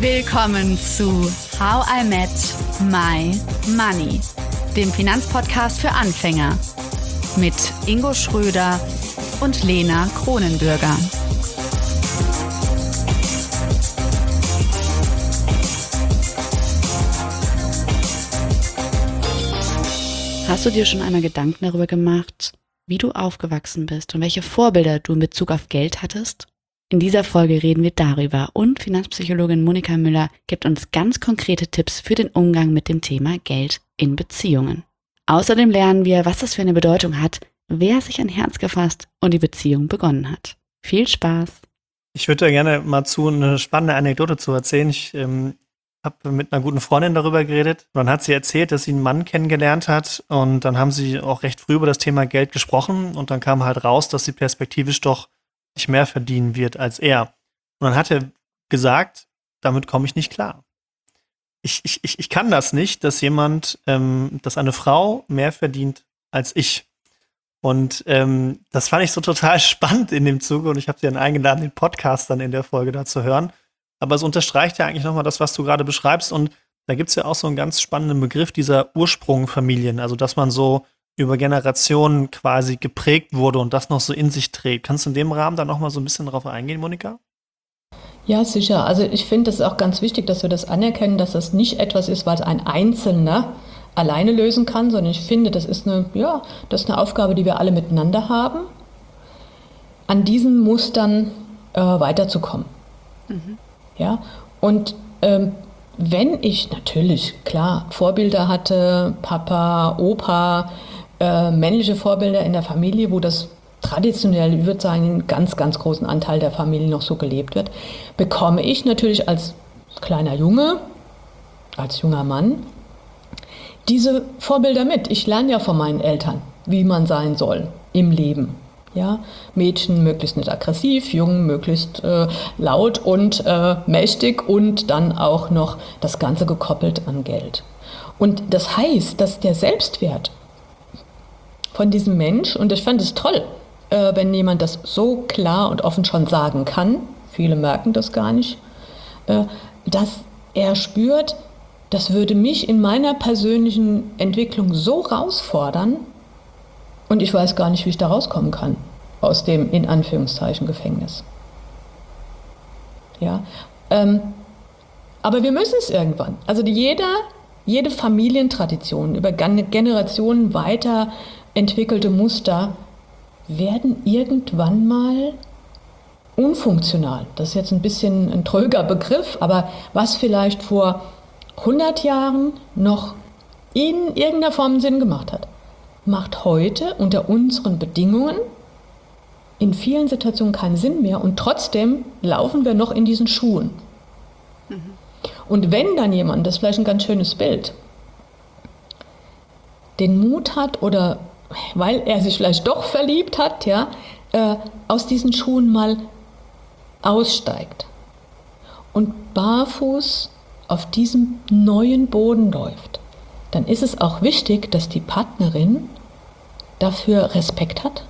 Willkommen zu How I Met My Money, dem Finanzpodcast für Anfänger mit Ingo Schröder und Lena Kronenbürger. Hast du dir schon einmal Gedanken darüber gemacht, wie du aufgewachsen bist und welche Vorbilder du in Bezug auf Geld hattest? In dieser Folge reden wir darüber und Finanzpsychologin Monika Müller gibt uns ganz konkrete Tipps für den Umgang mit dem Thema Geld in Beziehungen. Außerdem lernen wir, was das für eine Bedeutung hat, wer sich ein Herz gefasst und die Beziehung begonnen hat. Viel Spaß! Ich würde da gerne mal eine spannende Anekdote zu erzählen. Ich habe mit einer guten Freundin darüber geredet. Und dann hat sie erzählt, dass sie einen Mann kennengelernt hat. Und dann haben sie auch recht früh über das Thema Geld gesprochen. Und dann kam halt raus, dass sie perspektivisch doch nicht mehr verdienen wird als er. Und dann hat er gesagt, damit komme ich nicht klar. Ich kann das nicht, dass dass eine Frau mehr verdient als ich. Und das fand ich so total spannend in dem Zuge und ich habe sie dann eingeladen, den Podcast dann in der Folge da zu hören. Aber es unterstreicht ja eigentlich nochmal das, was du gerade beschreibst. Und da gibt es ja auch so einen ganz spannenden Begriff dieser Ursprungfamilien. Also, dass man so über Generationen quasi geprägt wurde und das noch so in sich trägt. Kannst du in dem Rahmen da noch mal so ein bisschen drauf eingehen, Monika? Ja, sicher. Also ich finde es auch ganz wichtig, dass wir das anerkennen, dass das nicht etwas ist, was ein Einzelner alleine lösen kann, sondern ich finde, das ist eine Aufgabe, die wir alle miteinander haben, an diesen Mustern weiterzukommen. Mhm. Ja, und wenn ich natürlich, klar, Vorbilder hatte, Papa, Opa, männliche Vorbilder in der Familie, wo das traditionell, ich würde sagen, einen ganz, ganz großen Anteil der Familie noch so gelebt wird, bekomme ich natürlich als kleiner Junge, als junger Mann, diese Vorbilder mit. Ich lerne ja von meinen Eltern, wie man sein soll im Leben. Ja, Mädchen möglichst nicht aggressiv, Jungen möglichst laut und mächtig und dann auch noch das Ganze gekoppelt an Geld. Und das heißt, dass der Selbstwert von diesem Mensch, und ich fand es toll, wenn jemand das so klar und offen schon sagen kann, viele merken das gar nicht, dass er spürt, das würde mich in meiner persönlichen Entwicklung so herausfordern, und ich weiß gar nicht, wie ich da rauskommen kann, aus dem, in Anführungszeichen, Gefängnis. Ja, aber wir müssen es irgendwann. Also jede Familientradition, über Generationen weiterentwickelte Muster werden irgendwann mal unfunktional. Das ist jetzt ein bisschen ein tröger Begriff, aber was vielleicht vor 100 Jahren noch in irgendeiner Form Sinn gemacht hat, macht heute unter unseren Bedingungen in vielen Situationen keinen Sinn mehr und trotzdem laufen wir noch in diesen Schuhen. Mhm. Und wenn dann jemand, das ist vielleicht ein ganz schönes Bild, den Mut hat oder weil er sich vielleicht doch verliebt hat, ja, aus diesen Schuhen mal aussteigt und barfuß auf diesem neuen Boden läuft, dann ist es auch wichtig, dass die Partnerin dafür Respekt hat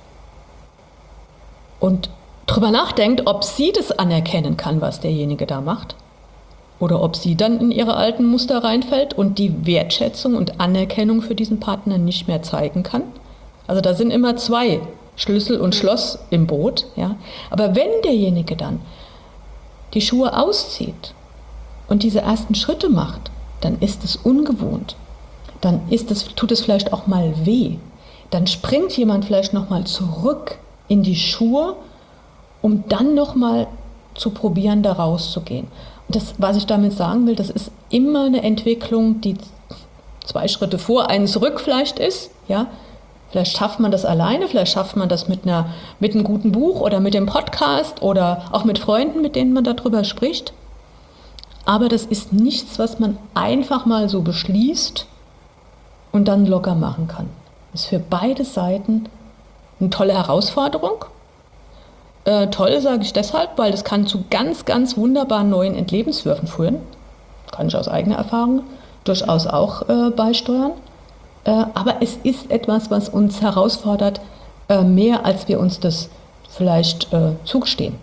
und drüber nachdenkt, ob sie das anerkennen kann, was derjenige da macht, oder ob sie dann in ihre alten Muster reinfällt und die Wertschätzung und Anerkennung für diesen Partner nicht mehr zeigen kann. Also da sind immer zwei Schlüssel und Schloss im Boot. Ja. Aber wenn derjenige dann die Schuhe auszieht und diese ersten Schritte macht, dann ist es ungewohnt. Dann tut es vielleicht auch mal weh. Dann springt jemand vielleicht nochmal zurück in die Schuhe, um dann nochmal zu probieren, da rauszugehen. Und das, was ich damit sagen will, das ist immer eine Entwicklung, die 2 Schritte vor, einen zurück vielleicht ist. Ja? Vielleicht schafft man das alleine, vielleicht schafft man das mit einem guten Buch oder mit dem Podcast oder auch mit Freunden, mit denen man darüber spricht. Aber das ist nichts, was man einfach mal so beschließt und dann locker machen kann. Das ist für beide Seiten eine tolle Herausforderung. Toll sage ich deshalb, weil das kann zu ganz, ganz wunderbaren neuen Entlebenswürfen führen. Kann ich aus eigener Erfahrung durchaus auch beisteuern. Aber es ist etwas, was uns herausfordert, mehr als wir uns das vielleicht zugestehen.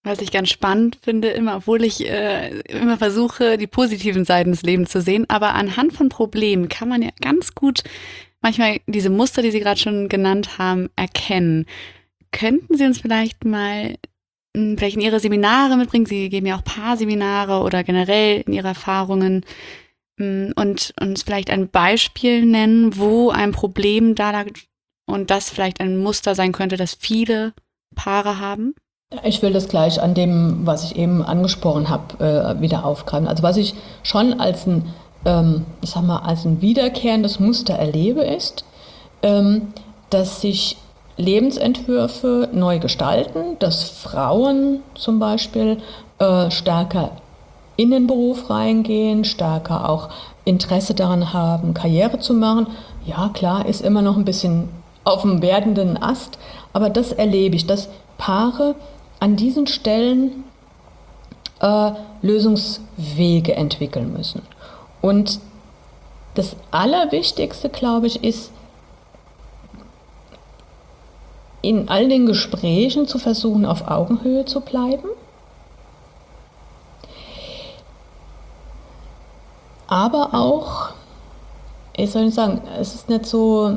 Was ich ganz spannend finde, immer, obwohl ich immer versuche, die positiven Seiten des Lebens zu sehen, aber anhand von Problemen kann man ja ganz gut manchmal diese Muster, die Sie gerade schon genannt haben, erkennen. Könnten Sie uns vielleicht mal vielleicht in Ihre Seminare mitbringen? Sie geben ja auch Paarseminare oder generell in Ihre Erfahrungen und uns vielleicht ein Beispiel nennen, wo ein Problem da lag und das vielleicht ein Muster sein könnte, das viele Paare haben? Ich will das gleich an dem, was ich eben angesprochen habe, wieder aufgreifen. Also was ich schon als als ein wiederkehrendes Muster erlebe, ist, dass sich Lebensentwürfe neu gestalten, dass Frauen zum Beispiel stärker in den Beruf reingehen, stärker auch Interesse daran haben, Karriere zu machen. Ja, klar, ist immer noch ein bisschen auf dem werdenden Ast, aber das erlebe ich, dass Paare an diesen Stellen Lösungswege entwickeln müssen. Und das Allerwichtigste, glaube ich, ist, in all den Gesprächen zu versuchen, auf Augenhöhe zu bleiben. Aber auch, ich soll nicht sagen, es ist nicht so,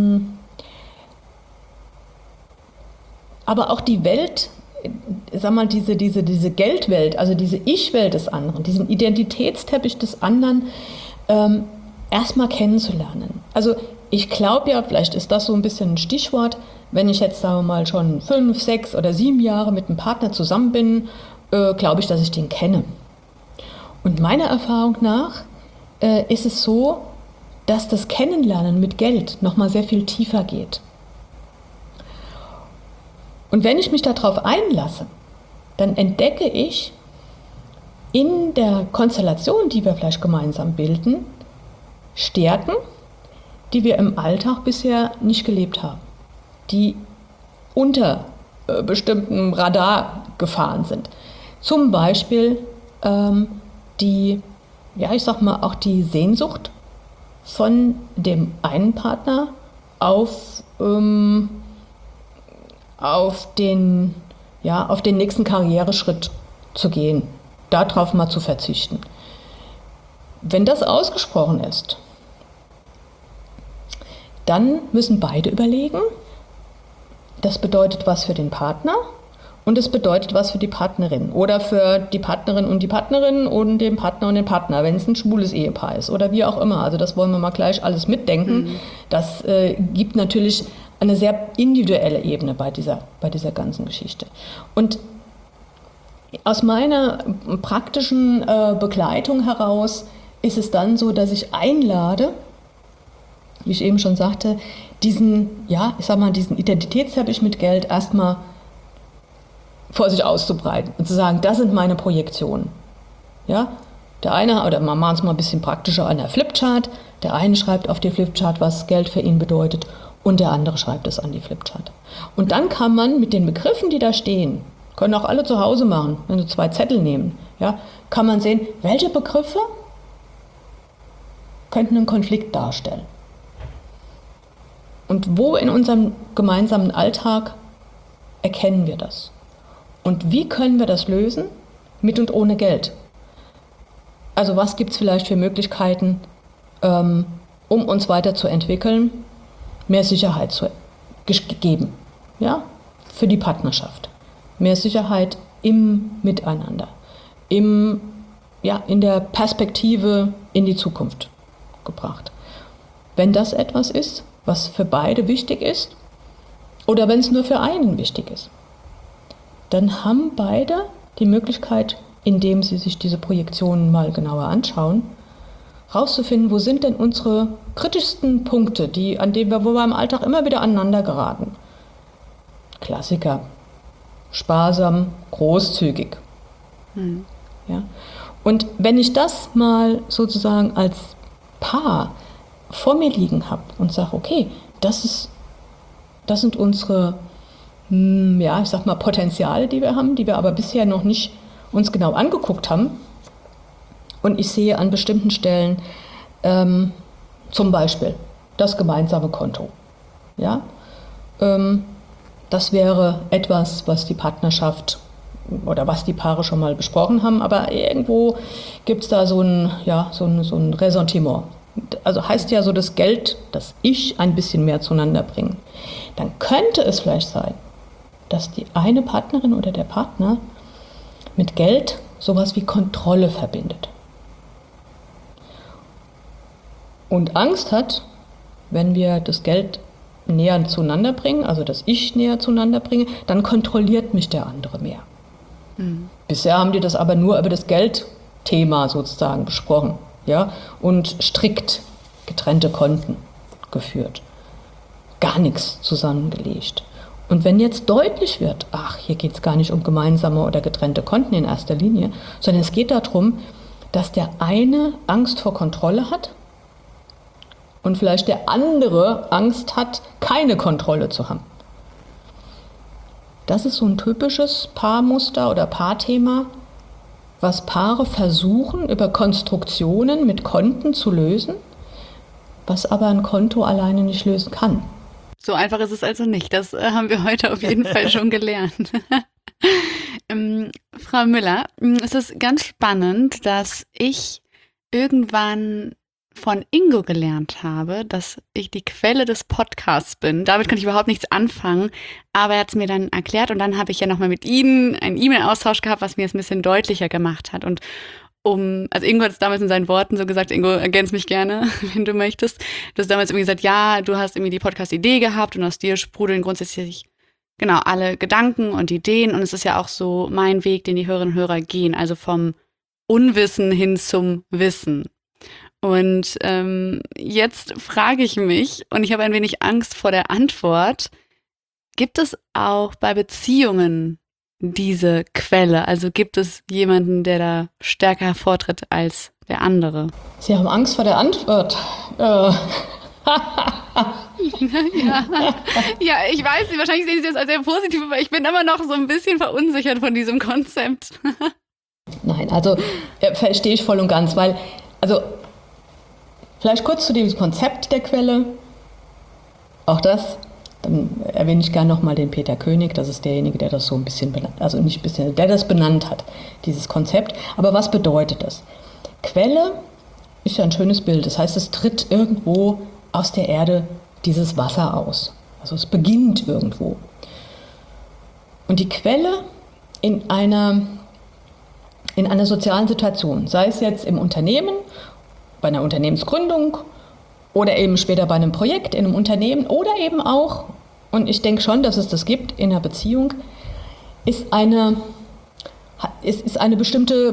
aber auch die Welt, sag mal, diese Geldwelt, also diese Ich-Welt des anderen, diesen Identitätsteppich des anderen, erstmal kennenzulernen. Also ich glaube ja, vielleicht ist das so ein bisschen ein Stichwort, wenn ich jetzt, sagen wir mal, schon 5, 6 oder 7 Jahre mit einem Partner zusammen bin, glaube ich, dass ich den kenne. Und meiner Erfahrung nach ist es so, dass das Kennenlernen mit Geld nochmal sehr viel tiefer geht. Und wenn ich mich darauf einlasse, dann entdecke ich in der Konstellation, die wir vielleicht gemeinsam bilden, Stärken, die wir im Alltag bisher nicht gelebt haben, die unter bestimmtem Radar gefahren sind. Zum Beispiel auch die Sehnsucht von dem einen Partner auf den nächsten Karriereschritt zu gehen, darauf mal zu verzichten. Wenn das ausgesprochen ist, dann müssen beide überlegen, das bedeutet was für den Partner und es bedeutet was für die Partnerin oder für die Partnerin und den Partner und den Partner, wenn es ein schwules Ehepaar ist oder wie auch immer. Also das wollen wir mal gleich alles mitdenken. Das gibt natürlich eine sehr individuelle Ebene bei dieser ganzen Geschichte. Und aus meiner praktischen Begleitung heraus ist es dann so, dass ich einlade, wie ich eben schon sagte, diesen Identitätsteppich mit Geld erstmal vor sich auszubreiten und zu sagen, das sind meine Projektionen. Ja? Der eine, oder wir machen es mal ein bisschen praktischer an der Flipchart, der eine schreibt auf die Flipchart, was Geld für ihn bedeutet, und der andere schreibt es an die Flipchart. Und dann kann man mit den Begriffen, die da stehen, können auch alle zu Hause machen, wenn Sie 2 Zettel nehmen, ja, kann man sehen, welche Begriffe könnten einen Konflikt darstellen. Und wo in unserem gemeinsamen Alltag erkennen wir das? Und wie können wir das lösen? Mit und ohne Geld. Also was gibt es vielleicht für Möglichkeiten, um uns weiterzuentwickeln, mehr Sicherheit zu geben, ja, für die Partnerschaft. Mehr Sicherheit im Miteinander, in der Perspektive in die Zukunft gebracht. Wenn das etwas ist, was für beide wichtig ist, oder wenn es nur für einen wichtig ist, dann haben beide die Möglichkeit, indem sie sich diese Projektionen mal genauer anschauen, rauszufinden, wo sind denn unsere kritischsten Punkte, wo wir im Alltag immer wieder aneinander geraten. Klassiker. Sparsam, großzügig. Ja. Und wenn ich das mal sozusagen als Paar vor mir liegen habe und sage, okay, das sind unsere Potenziale, die wir haben, die wir aber bisher noch nicht uns genau angeguckt haben. Und ich sehe an bestimmten Stellen zum Beispiel das gemeinsame Konto. Ja? Das wäre etwas, was die Partnerschaft oder was die Paare schon mal besprochen haben, aber irgendwo gibt es da so ein Ressentiment. Also heißt ja so, das Geld, das Ich ein bisschen mehr zueinander bringen. Dann könnte es vielleicht sein, dass die eine Partnerin oder der Partner mit Geld sowas wie Kontrolle verbindet. Und Angst hat, wenn wir das Geld näher zueinander bringen, also das Ich näher zueinander bringen, dann kontrolliert mich der andere mehr. Bisher haben die das aber nur über das Geldthema sozusagen besprochen, ja, und strikt getrennte Konten geführt. Gar nichts zusammengelegt. Und wenn jetzt deutlich wird, hier geht es gar nicht um gemeinsame oder getrennte Konten in erster Linie, sondern es geht darum, dass der eine Angst vor Kontrolle hat und vielleicht der andere Angst hat, keine Kontrolle zu haben. Das ist so ein typisches Paarmuster oder Paarthema, was Paare versuchen, über Konstruktionen mit Konten zu lösen, was aber ein Konto alleine nicht lösen kann. So einfach ist es also nicht. Das haben wir heute auf jeden Fall schon gelernt. Frau Müller, es ist ganz spannend, dass ich irgendwann von Ingo gelernt habe, dass ich die Quelle des Podcasts bin. Damit konnte ich überhaupt nichts anfangen, aber er hat es mir dann erklärt und dann habe ich ja nochmal mit Ihnen einen E-Mail-Austausch gehabt, was mir es ein bisschen deutlicher gemacht hat. Und also Ingo hat es damals in seinen Worten so gesagt, Ingo, ergänz mich gerne, wenn du möchtest. Du hast damals irgendwie gesagt, ja, du hast irgendwie die Podcast-Idee gehabt und aus dir sprudeln grundsätzlich alle Gedanken und Ideen und es ist ja auch so mein Weg, den die Hörerinnen und Hörer gehen, also vom Unwissen hin zum Wissen. Und jetzt frage ich mich, und ich habe ein wenig Angst vor der Antwort, gibt es auch bei Beziehungen diese Quelle? Also gibt es jemanden, der da stärker hervortritt als der andere? Sie haben Angst vor der Antwort. Ja, ich weiß nicht, wahrscheinlich sehen Sie das als sehr positiv, aber ich bin immer noch so ein bisschen verunsichert von diesem Konzept. Nein, also verstehe ich voll und ganz, weil, vielleicht kurz zu dem Konzept der Quelle. Auch das, dann erwähne ich gerne nochmal den Peter König, das ist derjenige, der das so ein bisschen der das benannt hat, dieses Konzept. Aber was bedeutet das? Quelle ist ja ein schönes Bild, das heißt, es tritt irgendwo aus der Erde dieses Wasser aus. Also es beginnt irgendwo. Und die Quelle in einer sozialen Situation, sei es jetzt im Unternehmen, bei einer Unternehmensgründung oder eben später bei einem Projekt in einem Unternehmen oder eben auch, und ich denke schon, dass es das gibt, in einer Beziehung, ist eine bestimmte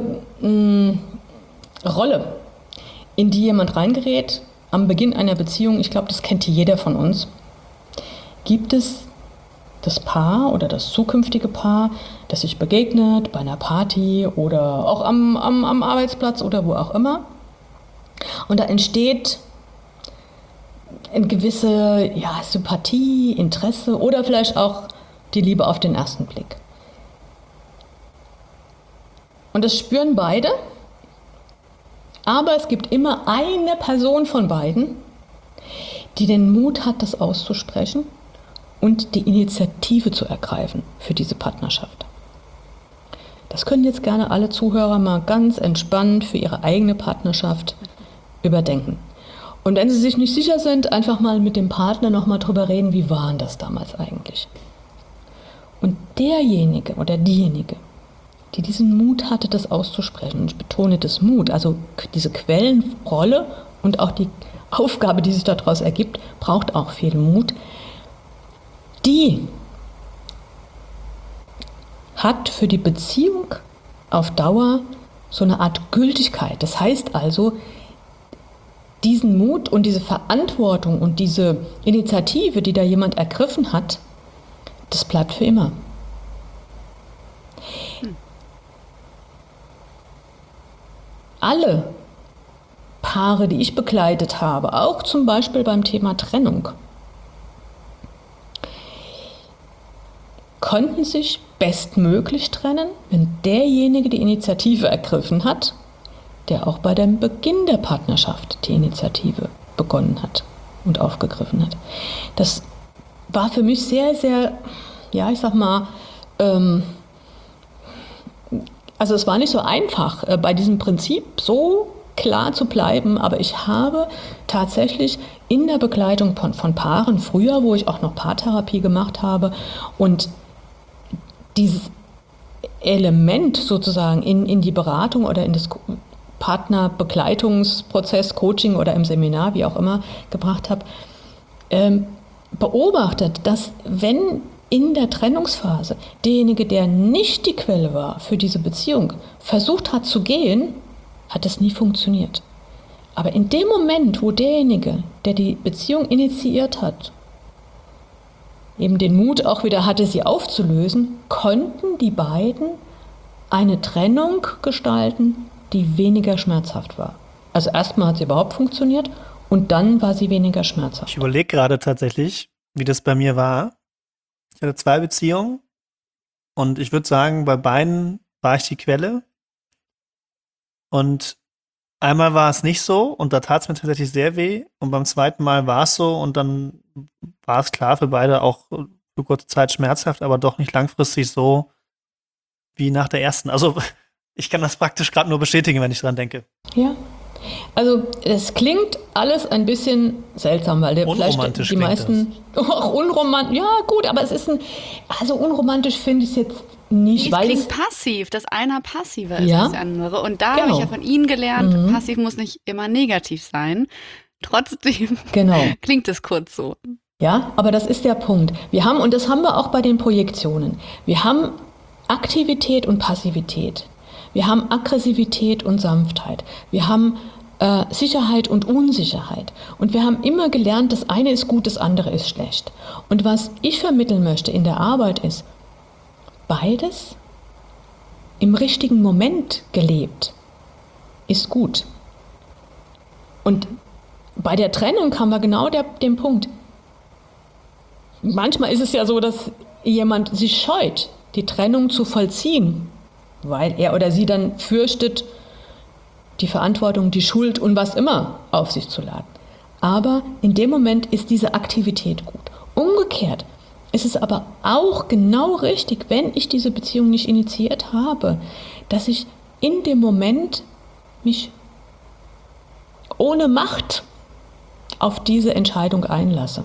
Rolle, in die jemand reingerät am Beginn einer Beziehung. Ich glaube, das kennt jeder von uns. Gibt es das Paar oder das zukünftige Paar, das sich begegnet bei einer Party oder auch am Arbeitsplatz oder wo auch immer. Und da entsteht eine gewisse Sympathie, Interesse oder vielleicht auch die Liebe auf den ersten Blick. Und das spüren beide, aber es gibt immer eine Person von beiden, die den Mut hat, das auszusprechen und die Initiative zu ergreifen für diese Partnerschaft. Das können jetzt gerne alle Zuhörer mal ganz entspannt für ihre eigene Partnerschaft überdenken. Und wenn Sie sich nicht sicher sind, einfach mal mit dem Partner nochmal drüber reden, wie war denn das damals eigentlich? Und derjenige oder diejenige, die diesen Mut hatte, das auszusprechen, und ich betone das Mut, also diese Quellenrolle und auch die Aufgabe, die sich daraus ergibt, braucht auch viel Mut, die hat für die Beziehung auf Dauer so eine Art Gültigkeit. Das heißt also, diesen Mut und diese Verantwortung und diese Initiative, die da jemand ergriffen hat, das bleibt für immer. Alle Paare, die ich begleitet habe, auch zum Beispiel beim Thema Trennung, konnten sich bestmöglich trennen, wenn derjenige die Initiative ergriffen hat, der auch bei dem Beginn der Partnerschaft die Initiative begonnen hat und aufgegriffen hat. Das war für mich sehr, sehr, Also es war nicht so einfach, bei diesem Prinzip so klar zu bleiben, aber ich habe tatsächlich in der Begleitung von Paaren früher, wo ich auch noch Paartherapie gemacht habe, und dieses Element sozusagen in die Beratung oder in das Partnerbegleitungsprozess, Coaching oder im Seminar, wie auch immer, gebracht habe, beobachtet, dass wenn in der Trennungsphase derjenige, der nicht die Quelle war für diese Beziehung, versucht hat zu gehen, hat es nie funktioniert. Aber in dem Moment, wo derjenige, der die Beziehung initiiert hat, eben den Mut auch wieder hatte, sie aufzulösen, konnten die beiden eine Trennung gestalten, die weniger schmerzhaft war. Also erstmal hat sie überhaupt funktioniert und dann war sie weniger schmerzhaft. Ich überlege gerade tatsächlich, wie das bei mir war. Ich hatte 2 Beziehungen und ich würde sagen, bei beiden war ich die Quelle. Und einmal war es nicht so und da tat es mir tatsächlich sehr weh. Und beim zweiten Mal war es so und dann war es klar für beide auch für kurze Zeit schmerzhaft, aber doch nicht langfristig so wie nach der ersten. Also ich kann das praktisch gerade nur bestätigen, wenn ich dran denke. Ja, also es klingt alles ein bisschen seltsam, weil Unromantisch vielleicht die meisten auch unromantisch. Ja gut, aber es ist also unromantisch finde ich es jetzt nicht, Es weil klingt passiv, dass einer passiver ist Ja. als der andere. Und da habe Genau. ich ja von Ihnen gelernt, passiv muss nicht immer negativ sein. Trotzdem genau. klingt es kurz so. Ja, aber das ist der Punkt. Wir haben, und das haben wir auch bei den Projektionen, wir haben Aktivität und Passivität. Wir haben Aggressivität und Sanftheit. Wir haben Sicherheit und Unsicherheit. Und wir haben immer gelernt, das eine ist gut, das andere ist schlecht. Und was ich vermitteln möchte in der Arbeit ist, beides im richtigen Moment gelebt ist gut. Und bei der Trennung haben wir genau den Punkt. Manchmal ist es ja so, dass jemand sich scheut, die Trennung zu vollziehen, weil er oder sie dann fürchtet, die Verantwortung, die Schuld und was immer auf sich zu laden. Aber in dem Moment ist diese Aktivität gut. Umgekehrt ist es aber auch genau richtig, wenn ich diese Beziehung nicht initiiert habe, dass ich in dem Moment mich ohne Macht auf diese Entscheidung einlasse.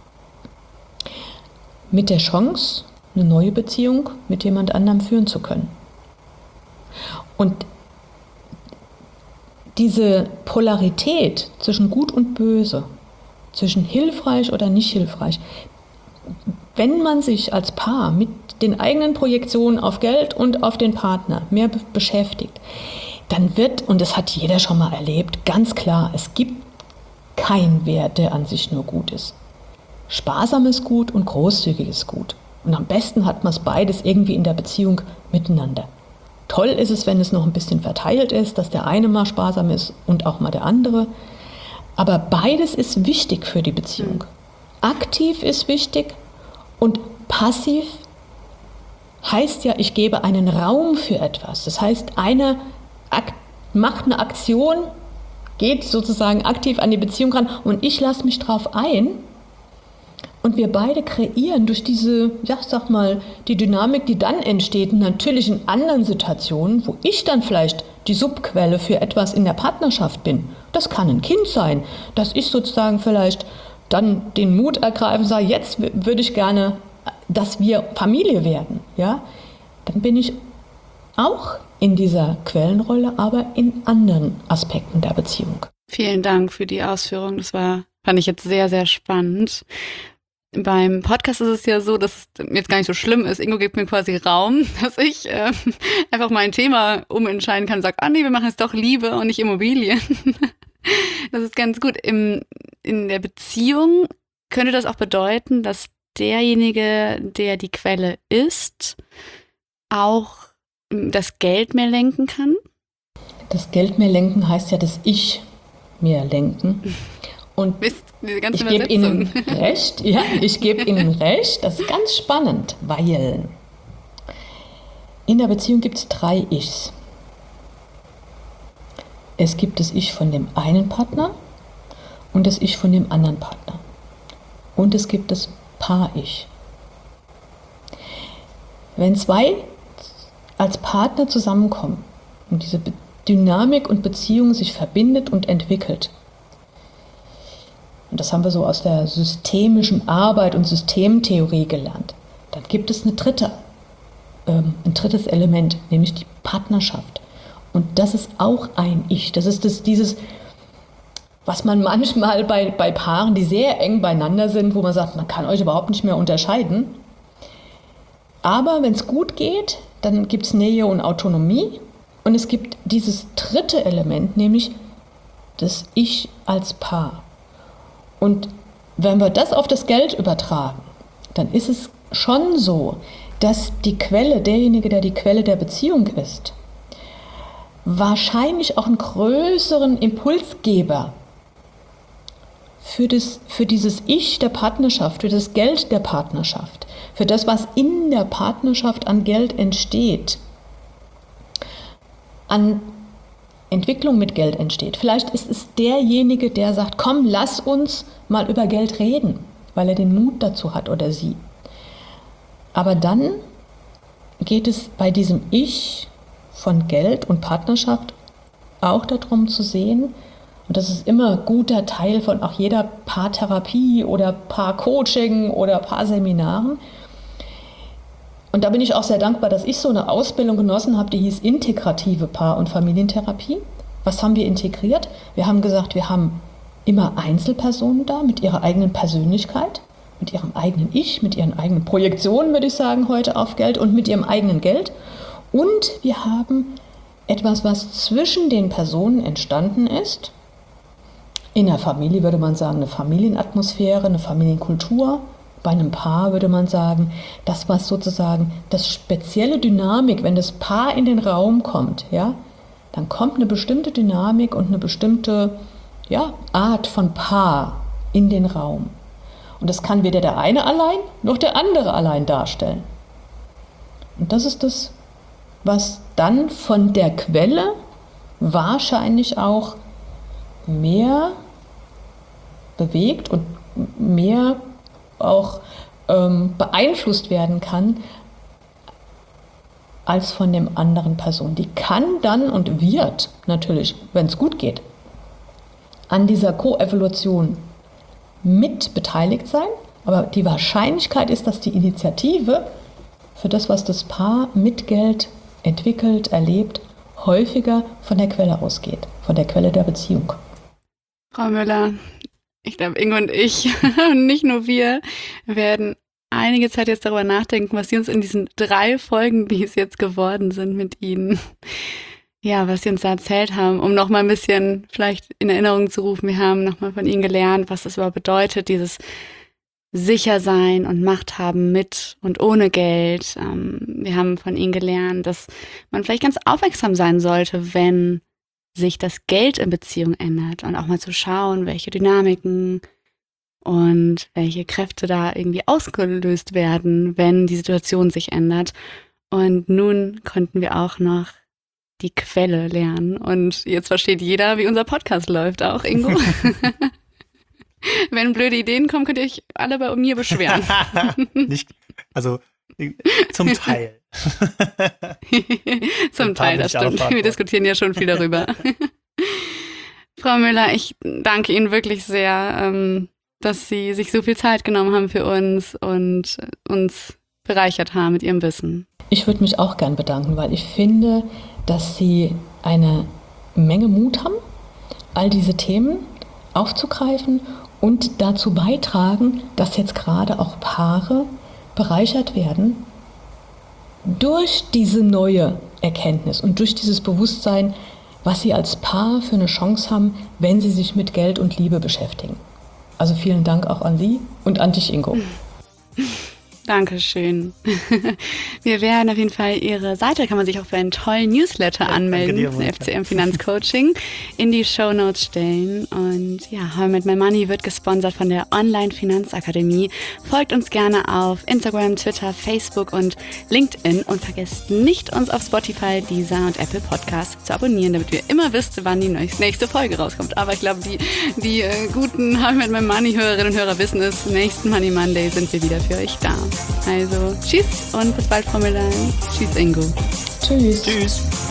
Mit der Chance, eine neue Beziehung mit jemand anderem führen zu können. Und diese Polarität zwischen Gut und Böse, zwischen hilfreich oder nicht hilfreich, wenn man sich als Paar mit den eigenen Projektionen auf Geld und auf den Partner mehr beschäftigt, dann wird, und das hat jeder schon mal erlebt, ganz klar, es gibt keinen Wert, der an sich nur gut ist. Sparsam ist gut und großzügig ist gut. Und am besten hat man es beides irgendwie in der Beziehung miteinander. Toll ist es, wenn es noch ein bisschen verteilt ist, dass der eine mal sparsam ist und auch mal der andere. Aber beides ist wichtig für die Beziehung. Aktiv ist wichtig und passiv heißt ja, ich gebe einen Raum für etwas. Das heißt, einer macht eine Aktion, geht sozusagen aktiv an die Beziehung ran und ich lasse mich drauf ein. Und wir beide kreieren durch diese, ja, sag mal, die Dynamik, die dann entsteht, natürlich in anderen Situationen, wo ich dann vielleicht die Subquelle für etwas in der Partnerschaft bin. Das kann ein Kind sein, dass ich sozusagen vielleicht dann den Mut ergreife und sage, jetzt würde ich gerne, dass wir Familie werden. Ja? Dann bin ich auch in dieser Quellenrolle, aber in anderen Aspekten der Beziehung. Vielen Dank für die Ausführung. Das fand ich jetzt sehr, sehr spannend. Beim Podcast ist es ja so, dass es jetzt gar nicht so schlimm ist. Ingo gibt mir quasi Raum, dass ich einfach mein Thema umentscheiden kann und sage, nee, wir machen jetzt doch Liebe und nicht Immobilien. Das ist ganz gut. In der Beziehung könnte das auch bedeuten, dass derjenige, der die Quelle ist, auch das Geld mehr lenken kann? Das Geld mehr lenken heißt ja das Ich mehr lenken. Und Mist, diese ganze ich gebe Ihnen recht, ja, ich gebe Ihnen recht, das ist ganz spannend, weil in der Beziehung gibt es 3 Ichs. Es gibt das Ich von dem einen Partner und das Ich von dem anderen Partner. Und es gibt das Paar-Ich. Wenn 2 als Partner zusammenkommen und diese Dynamik und Beziehung sich verbindet und entwickelt, und das haben wir so aus der systemischen Arbeit und Systemtheorie gelernt, dann gibt es ein drittes Element, nämlich die Partnerschaft. Und das ist auch ein Ich. Das ist dieses, was man manchmal bei Paaren, die sehr eng beieinander sind, wo man sagt, man kann euch überhaupt nicht mehr unterscheiden. Aber wenn es gut geht, dann gibt es Nähe und Autonomie. Und es gibt dieses dritte Element, nämlich das Ich als Paar. Und wenn wir das auf das Geld übertragen, dann ist es schon so, dass die Quelle, derjenige, der die Quelle der Beziehung ist, wahrscheinlich auch einen größeren Impulsgeber für dieses Ich der Partnerschaft, für das Geld der Partnerschaft, für das, was in der Partnerschaft an Geld entsteht, an Entwicklung mit Geld entsteht. Vielleicht ist es derjenige, der sagt, komm, lass uns mal über Geld reden, weil er den Mut dazu hat oder sie. Aber dann geht es bei diesem Ich von Geld und Partnerschaft auch darum zu sehen, und das ist immer ein guter Teil von auch jeder Paartherapie oder Paarcoaching oder Paarseminaren. Und da bin ich auch sehr dankbar, dass ich so eine Ausbildung genossen habe, die hieß integrative Paar- und Familientherapie. Was haben wir integriert? Wir haben gesagt, wir haben immer Einzelpersonen da mit ihrer eigenen Persönlichkeit, mit ihrem eigenen Ich, mit ihren eigenen Projektionen, würde ich sagen, heute auf Geld und mit ihrem eigenen Geld. Und wir haben etwas, was zwischen den Personen entstanden ist. In der Familie würde man sagen, eine Familienatmosphäre, eine Familienkultur. Bei einem Paar würde man sagen, das, was sozusagen das spezielle Dynamik, wenn das Paar in den Raum kommt, ja, dann kommt eine bestimmte Dynamik und eine bestimmte Art von Paar in den Raum. Und das kann weder der eine allein noch der andere allein darstellen. Und das ist das, was dann von der Quelle wahrscheinlich auch mehr bewegt und mehr auch beeinflusst werden kann als von dem anderen Person. Die kann dann und wird natürlich, wenn es gut geht, an dieser Koevolution mit beteiligt sein, aber die Wahrscheinlichkeit ist, dass die Initiative für das, was das Paar mit Geld entwickelt, erlebt, häufiger von der Quelle ausgeht, von der Quelle der Beziehung. Frau Müller, ich glaube, Ingo und ich, und nicht nur wir, werden einige Zeit jetzt darüber nachdenken, was Sie uns in diesen 3 Folgen, die es jetzt geworden sind mit Ihnen, was Sie uns da erzählt haben, um nochmal ein bisschen vielleicht in Erinnerung zu rufen. Wir haben nochmal von Ihnen gelernt, was das überhaupt bedeutet, dieses Sichersein und Macht haben mit und ohne Geld. Wir haben von Ihnen gelernt, dass man vielleicht ganz aufmerksam sein sollte, wenn sich das Geld in Beziehung ändert und auch mal zu schauen, welche Dynamiken und welche Kräfte da irgendwie ausgelöst werden, wenn die Situation sich ändert. Und nun konnten wir auch noch die Quelle lernen. Und jetzt versteht jeder, wie unser Podcast läuft, auch Ingo. Wenn blöde Ideen kommen, könnt ihr euch alle bei mir beschweren. Zum Teil. Zum Teil, das stimmt. Wir diskutieren ja schon viel darüber. Frau Müller, ich danke Ihnen wirklich sehr, dass Sie sich so viel Zeit genommen haben für uns und uns bereichert haben mit Ihrem Wissen. Ich würde mich auch gern bedanken, weil ich finde, dass Sie eine Menge Mut haben, all diese Themen aufzugreifen und dazu beitragen, dass jetzt gerade auch Paare bereichert werden durch diese neue Erkenntnis und durch dieses Bewusstsein, was sie als Paar für eine Chance haben, wenn sie sich mit Geld und Liebe beschäftigen. Also vielen Dank auch an Sie und an dich, Ingo. Dankeschön. Wir werden auf jeden Fall Ihre Seite, kann man sich auch für einen tollen Newsletter anmelden, für FCM Finanzcoaching, in die Shownotes stellen. Und How I Met My Money wird gesponsert von der Online-Finanzakademie. Folgt uns gerne auf Instagram, Twitter, Facebook und LinkedIn und vergesst nicht, uns auf Spotify, Deezer und Apple Podcasts zu abonnieren, damit ihr immer wisst, wann die nächste Folge rauskommt. Aber ich glaube, die guten How I Met My Money Hörerinnen und Hörer wissen es, nächsten Money Monday sind wir wieder für euch da. Also tschüss und bis bald, Frau Müller. Tschüss, Ingo. Tschüss. Tschüss.